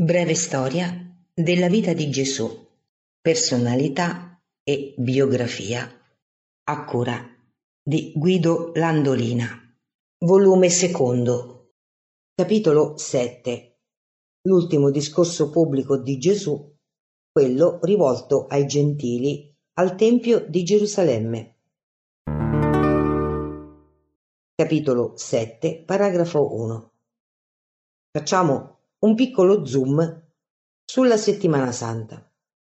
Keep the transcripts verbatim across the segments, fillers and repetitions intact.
Breve storia della vita di Gesù, personalità e biografia, a cura di Guido Landolina. Volume secondo, capitolo sette. L'ultimo discorso pubblico di Gesù, quello rivolto ai gentili al Tempio di Gerusalemme. Capitolo sette, paragrafo uno. Facciamo un piccolo zoom sulla Settimana Santa.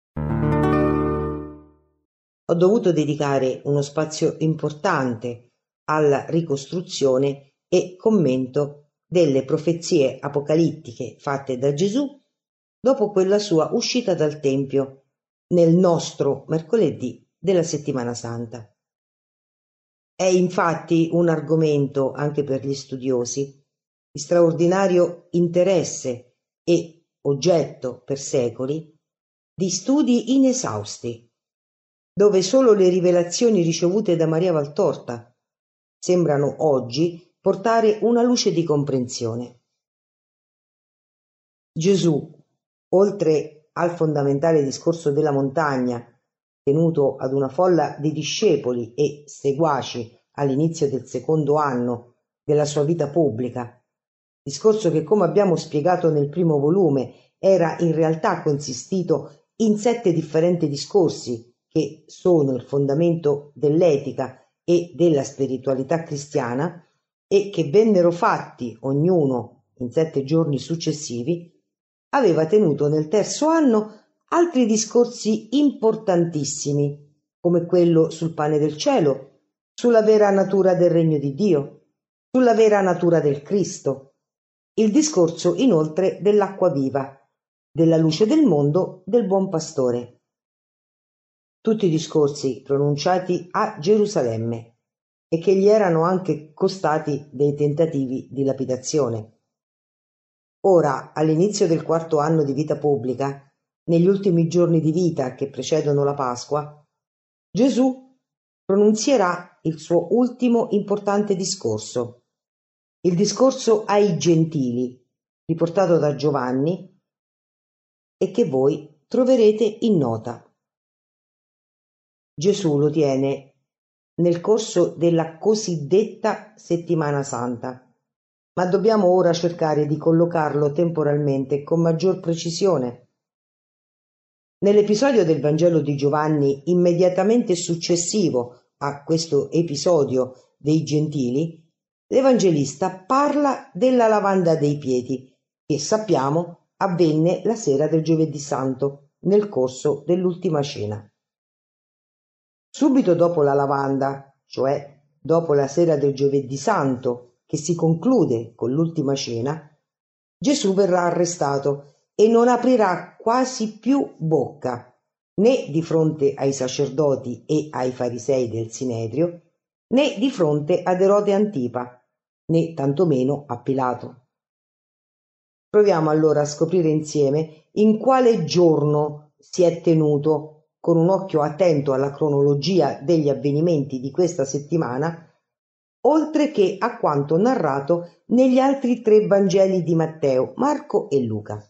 Ho dovuto dedicare uno spazio importante alla ricostruzione e commento delle profezie apocalittiche fatte da Gesù dopo quella sua uscita dal Tempio nel nostro mercoledì della Settimana Santa. È infatti un argomento anche per gli studiosi di straordinario interesse e oggetto per secoli di studi inesausti, dove solo le rivelazioni ricevute da Maria Valtorta sembrano oggi portare una luce di comprensione. Gesù, oltre al fondamentale discorso della montagna, tenuto ad una folla di discepoli e seguaci all'inizio del secondo anno della sua vita pubblica, discorso che, come abbiamo spiegato nel primo volume, era in realtà consistito in sette differenti discorsi che sono il fondamento dell'etica e della spiritualità cristiana e che vennero fatti ognuno in sette giorni successivi, aveva tenuto nel terzo anno altri discorsi importantissimi, come quello sul pane del cielo, sulla vera natura del regno di Dio, sulla vera natura del Cristo, il discorso inoltre dell'acqua viva, della luce del mondo, del buon pastore. Tutti discorsi pronunciati a Gerusalemme e che gli erano anche costati dei tentativi di lapidazione. Ora, all'inizio del quarto anno di vita pubblica, negli ultimi giorni di vita che precedono la Pasqua, Gesù pronunzierà il suo ultimo importante discorso, il discorso ai gentili, riportato da Giovanni e che voi troverete in nota. Gesù lo tiene nel corso della cosiddetta Settimana Santa, ma dobbiamo ora cercare di collocarlo temporalmente con maggior precisione. Nell'episodio del Vangelo di Giovanni immediatamente successivo a questo episodio dei gentili, l'Evangelista parla della lavanda dei piedi, che sappiamo avvenne la sera del Giovedì Santo, nel corso dell'Ultima Cena. Subito dopo la lavanda, cioè dopo la sera del Giovedì Santo, che si conclude con l'Ultima Cena, Gesù verrà arrestato e non aprirà quasi più bocca, né di fronte ai sacerdoti e ai farisei del Sinedrio, né di fronte ad Erode Antipa, né tantomeno a Pilato. Proviamo allora a scoprire insieme in quale giorno si è tenuto, con un occhio attento alla cronologia degli avvenimenti di questa settimana, oltre che a quanto narrato negli altri tre Vangeli di Matteo, Marco e Luca.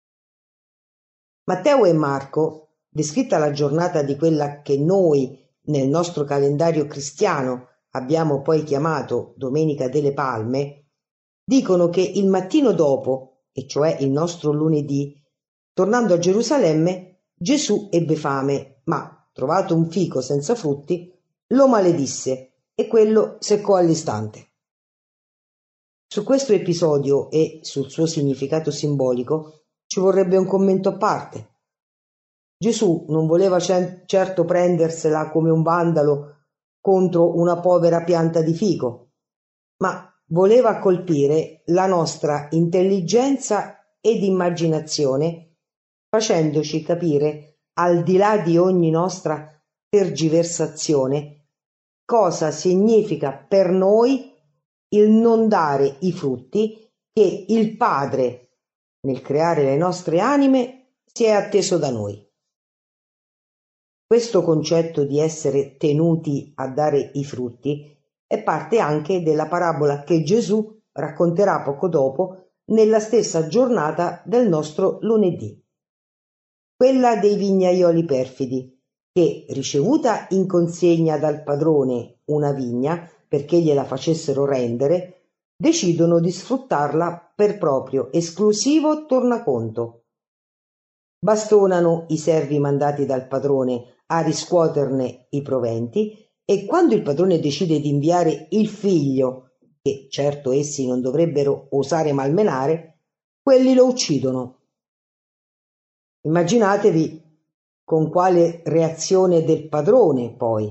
Matteo e Marco, descritta la giornata di quella che noi nel nostro calendario cristiano abbiamo poi chiamato Domenica delle Palme, dicono che il mattino dopo, e cioè il nostro lunedì, tornando a Gerusalemme, Gesù ebbe fame, ma, trovato un fico senza frutti, lo maledisse e quello seccò all'istante. Su questo episodio e sul suo significato simbolico ci vorrebbe un commento a parte. Gesù non voleva certo prendersela come un vandalo contro una povera pianta di fico, ma voleva colpire la nostra intelligenza ed immaginazione, facendoci capire, al di là di ogni nostra tergiversazione, cosa significa per noi il non dare i frutti che il Padre, nel creare le nostre anime, si è atteso da noi. Questo concetto di essere tenuti a dare i frutti è parte anche della parabola che Gesù racconterà poco dopo nella stessa giornata del nostro lunedì, quella dei vignaioli perfidi, che, ricevuta in consegna dal padrone una vigna perché gliela facessero rendere, decidono di sfruttarla per proprio esclusivo tornaconto. Bastonano i servi mandati dal padrone a riscuoterne i proventi, e quando il padrone decide di inviare il figlio, che certo essi non dovrebbero osare malmenare, quelli lo uccidono. Immaginatevi con quale reazione del padrone, poi.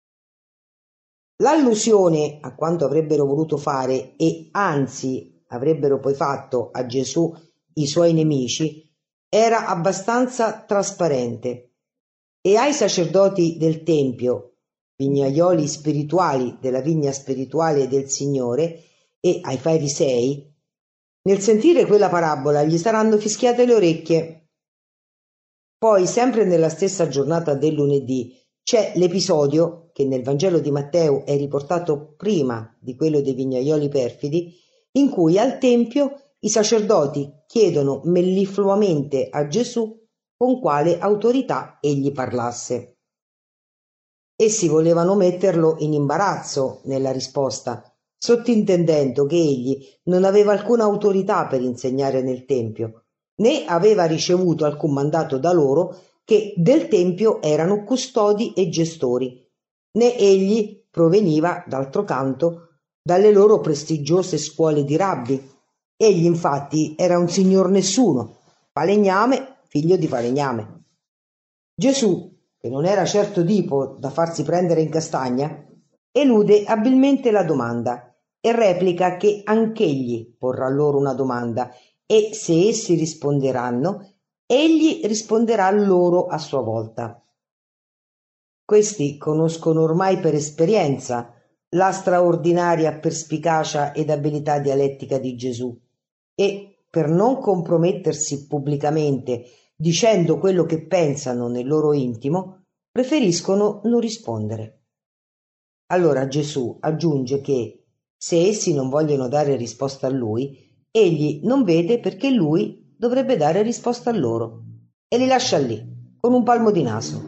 L'allusione a quanto avrebbero voluto fare, e anzi avrebbero poi fatto, a Gesù i suoi nemici, era abbastanza trasparente, e ai sacerdoti del Tempio, vignaioli spirituali della vigna spirituale del Signore, e ai farisei, nel sentire quella parabola gli saranno fischiate le orecchie. Poi, sempre nella stessa giornata del lunedì, c'è l'episodio, che nel Vangelo di Matteo è riportato prima di quello dei vignaioli perfidi, in cui al Tempio i sacerdoti chiedono mellifluamente a Gesù con quale autorità egli parlasse. Essi volevano metterlo in imbarazzo nella risposta, sottintendendo che egli non aveva alcuna autorità per insegnare nel Tempio, né aveva ricevuto alcun mandato da loro, che del Tempio erano custodi e gestori, né egli proveniva, d'altro canto, dalle loro prestigiose scuole di rabbi. Egli infatti era un signor nessuno, falegname, figlio di falegname. Gesù, che non era certo tipo da farsi prendere in castagna, elude abilmente la domanda e replica che anch'egli porrà loro una domanda, e se essi risponderanno, egli risponderà loro a sua volta. Questi conoscono ormai per esperienza la straordinaria perspicacia ed abilità dialettica di Gesù, e per non compromettersi pubblicamente dicendo quello che pensano nel loro intimo, preferiscono non rispondere. Allora Gesù aggiunge che, se essi non vogliono dare risposta a lui, egli non vede perché lui dovrebbe dare risposta a loro, e li lascia lì, con un palmo di naso.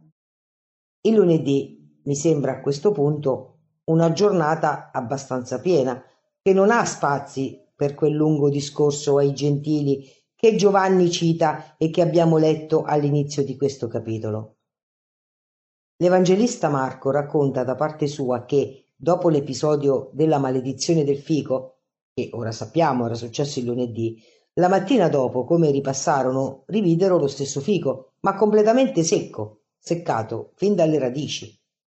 Il lunedì mi sembra a questo punto una giornata abbastanza piena, che non ha spazi per quel lungo discorso ai gentili che Giovanni cita e che abbiamo letto all'inizio di questo capitolo. L'Evangelista Marco racconta da parte sua che, dopo l'episodio della maledizione del fico, che ora sappiamo era successo il lunedì, la mattina dopo, come ripassarono, rividero lo stesso fico, ma completamente secco, seccato fin dalle radici.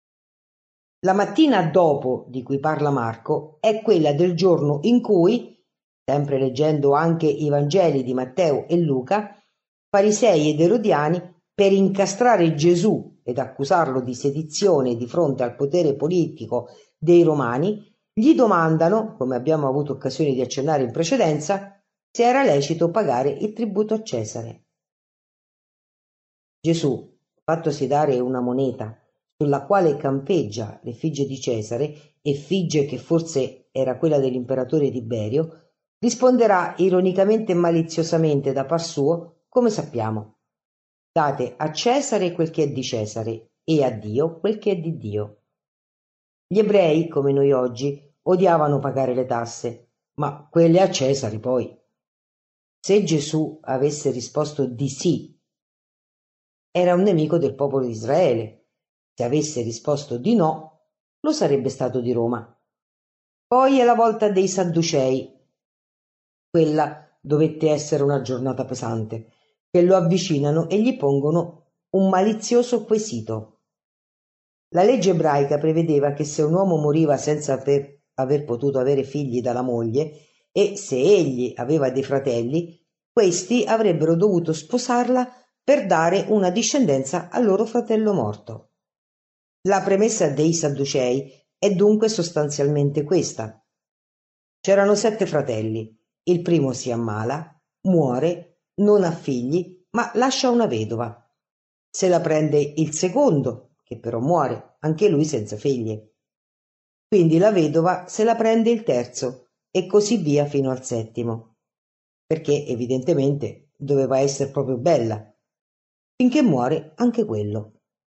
La mattina dopo di cui parla Marco è quella del giorno in cui, sempre leggendo anche i Vangeli di Matteo e Luca, farisei ed erodiani, per incastrare Gesù ed accusarlo di sedizione di fronte al potere politico dei Romani, gli domandano, come abbiamo avuto occasione di accennare in precedenza, se era lecito pagare il tributo a Cesare. Gesù, fattosi dare una moneta sulla quale campeggia l'effigie di Cesare, effigie che forse era quella dell'imperatore Tiberio, risponderà ironicamente e maliziosamente da par suo, come sappiamo: date a Cesare quel che è di Cesare e a Dio quel che è di Dio. Gli ebrei, come noi oggi, odiavano pagare le tasse, ma quelle a Cesare poi. Se Gesù avesse risposto di sì, era un nemico del popolo di Israele. Se avesse risposto di no, lo sarebbe stato di Roma. Poi è la volta dei Sadducei. Quella dovette essere una giornata pesante, che lo avvicinano e gli pongono un malizioso quesito. La legge ebraica prevedeva che se un uomo moriva senza per aver potuto avere figli dalla moglie, e se egli aveva dei fratelli, questi avrebbero dovuto sposarla per dare una discendenza al loro fratello morto. La premessa dei Sadducei è dunque sostanzialmente questa. C'erano sette fratelli. Il primo si ammala, muore, non ha figli, ma lascia una vedova. Se la prende il secondo, che però muore, anche lui senza figli. Quindi la vedova se la prende il terzo, e così via fino al settimo. perché evidentemente doveva essere proprio bella, finché muore anche quello.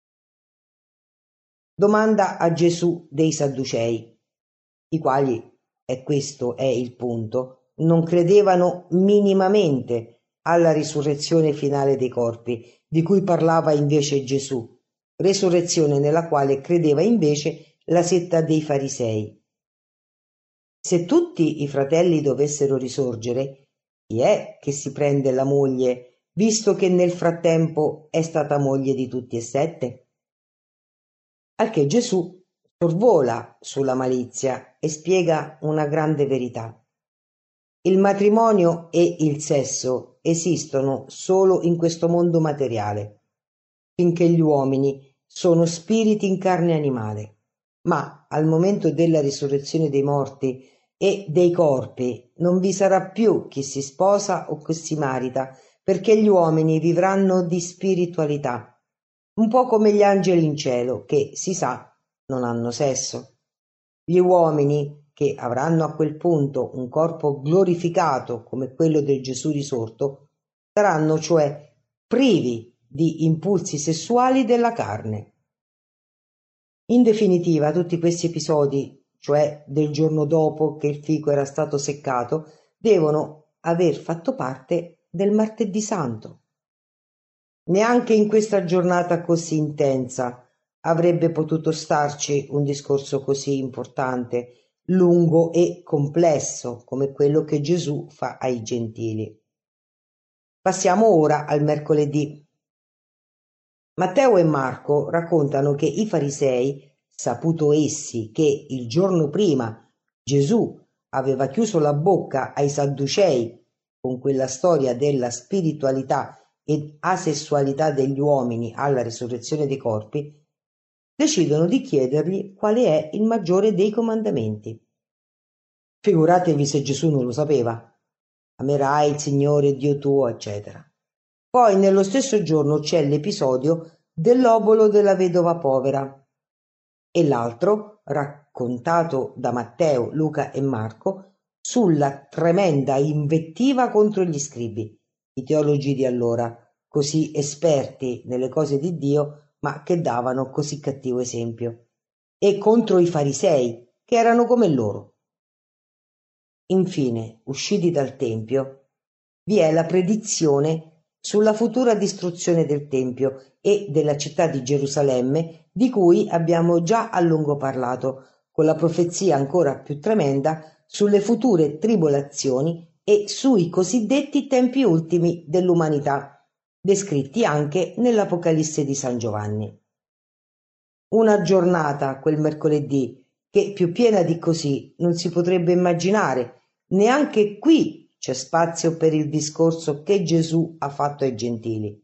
Domanda a Gesù dei Sadducei, i quali, e questo è il punto, non credevano minimamente alla risurrezione finale dei corpi, di cui parlava invece Gesù, resurrezione nella quale credeva invece la setta dei Farisei. Se tutti i fratelli dovessero risorgere, chi è che si prende la moglie, visto che nel frattempo è stata moglie di tutti e sette? Al che Gesù sorvola sulla malizia e spiega una grande verità. Il matrimonio e il sesso esistono solo in questo mondo materiale, finché gli uomini sono spiriti in carne animale, ma al momento della risurrezione dei morti e dei corpi non vi sarà più chi si sposa o chi si marita, perché gli uomini vivranno di spiritualità, un po' come gli angeli in cielo, che, si sa, non hanno sesso. Gli uomini, che avranno a quel punto un corpo glorificato come quello del Gesù risorto, saranno cioè privi di impulsi sessuali della carne. In definitiva, tutti questi episodi, cioè del giorno dopo che il fico era stato seccato, devono aver fatto parte del martedì santo. Neanche in questa giornata così intensa avrebbe potuto starci un discorso così importante, lungo e complesso come quello che Gesù fa ai gentili. Passiamo ora al mercoledì. Matteo e Marco raccontano che i farisei, saputo essi che il giorno prima Gesù aveva chiuso la bocca ai sadducei con quella storia della spiritualità ed asessualità degli uomini alla risurrezione dei corpi, decidono di chiedergli quale è il maggiore dei comandamenti. Figuratevi se Gesù non lo sapeva. Amerai il Signore Dio tuo, eccetera. Poi nello stesso giorno c'è l'episodio dell'obolo della vedova povera e l'altro, raccontato da Matteo, Luca e Marco, sulla tremenda invettiva contro gli scribi, i teologi di allora, così esperti nelle cose di Dio, ma che davano così cattivo esempio, e contro i farisei, che erano come loro. Infine, usciti dal Tempio, vi è la predizione sulla futura distruzione del Tempio e della città di Gerusalemme, di cui abbiamo già a lungo parlato, con la profezia ancora più tremenda sulle future tribolazioni e sui cosiddetti tempi ultimi dell'umanità, descritti anche nell'Apocalisse di San Giovanni. Una giornata, quel mercoledì, che più piena di così non si potrebbe immaginare. Neanche qui c'è spazio per il discorso che Gesù ha fatto ai gentili.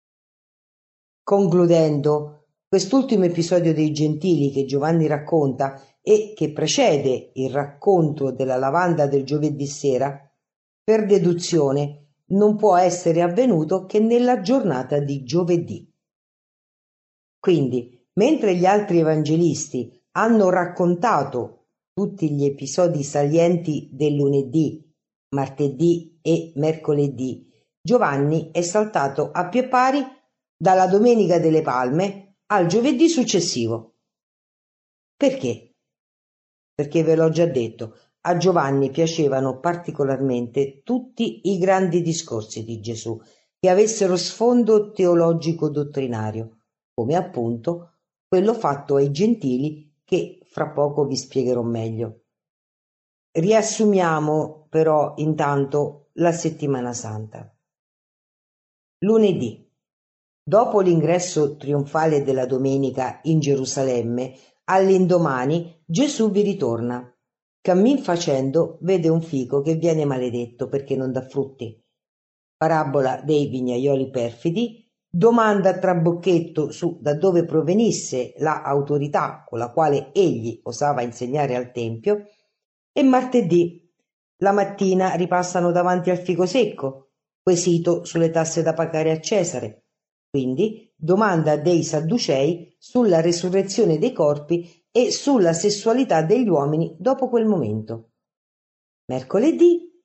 Concludendo, quest'ultimo episodio dei gentili che Giovanni racconta e che precede il racconto della lavanda del giovedì sera, per deduzione non può essere avvenuto che nella giornata di giovedì. Quindi, mentre gli altri evangelisti hanno raccontato tutti gli episodi salienti del lunedì, martedì e mercoledì, Giovanni è saltato a pie pari dalla Domenica delle Palme al giovedì successivo. Perché? Perché ve l'ho già detto, a Giovanni piacevano particolarmente tutti i grandi discorsi di Gesù che avessero sfondo teologico-dottrinario, come appunto quello fatto ai gentili che fra poco vi spiegherò meglio. Riassumiamo però intanto la settimana santa. Lunedì. Dopo l'ingresso trionfale della domenica in Gerusalemme, all'indomani Gesù vi ritorna. Cammin facendo vede un fico che viene maledetto perché non dà frutti. Parabola dei vignaioli perfidi, domanda a trabocchetto su da dove provenisse la autorità con la quale egli osava insegnare al Tempio, e martedì, la mattina ripassano davanti al fico secco, quesito sulle tasse da pagare a Cesare, quindi domanda dei Sadducei sulla resurrezione dei corpi e sulla sessualità degli uomini dopo quel momento. Mercoledì,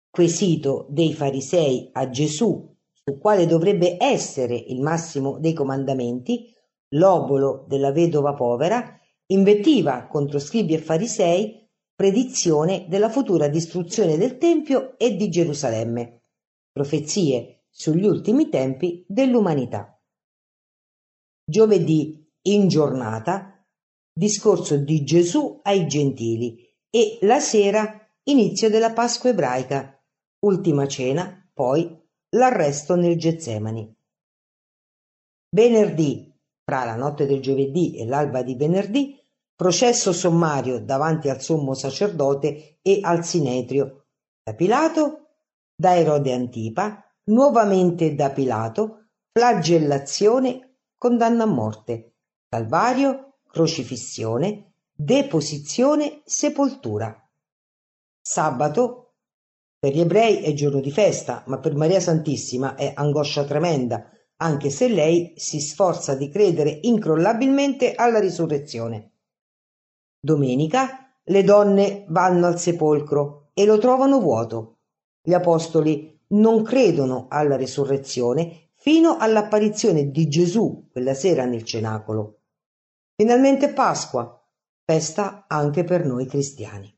quesito dei farisei a Gesù, sul quale dovrebbe essere il massimo dei comandamenti, l'obolo della vedova povera, invettiva contro scribi e farisei, predizione della futura distruzione del Tempio e di Gerusalemme, profezie sugli ultimi tempi dell'umanità. Giovedì in giornata, discorso di Gesù ai gentili, e la sera inizio della Pasqua ebraica, ultima cena, poi l'arresto nel Getsemani. Venerdì, fra la notte del giovedì e l'alba di venerdì, processo sommario davanti al sommo sacerdote e al sinedrio, da Pilato, da Erode Antipa, nuovamente da Pilato, flagellazione, condanna a morte, calvario, crocifissione, deposizione, sepoltura. Sabato, per gli ebrei è giorno di festa, ma per Maria Santissima è angoscia tremenda, anche se lei si sforza di credere incrollabilmente alla risurrezione. Domenica, le donne vanno al sepolcro e lo trovano vuoto. Gli apostoli non credono alla risurrezione fino all'apparizione di Gesù quella sera nel cenacolo. Finalmente Pasqua, festa anche per noi cristiani.